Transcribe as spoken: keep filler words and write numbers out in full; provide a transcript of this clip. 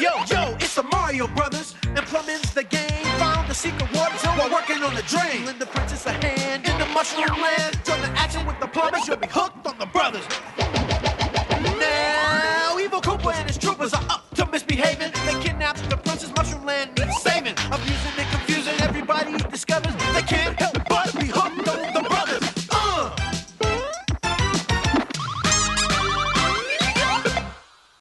Yo, yo, it's the Mario Brothers, and plumbing's the game. Found the secret water zone while working on the drain. Lend the princess a hand in the mushroom land. Join the action with the plumbers, you'll be hooked.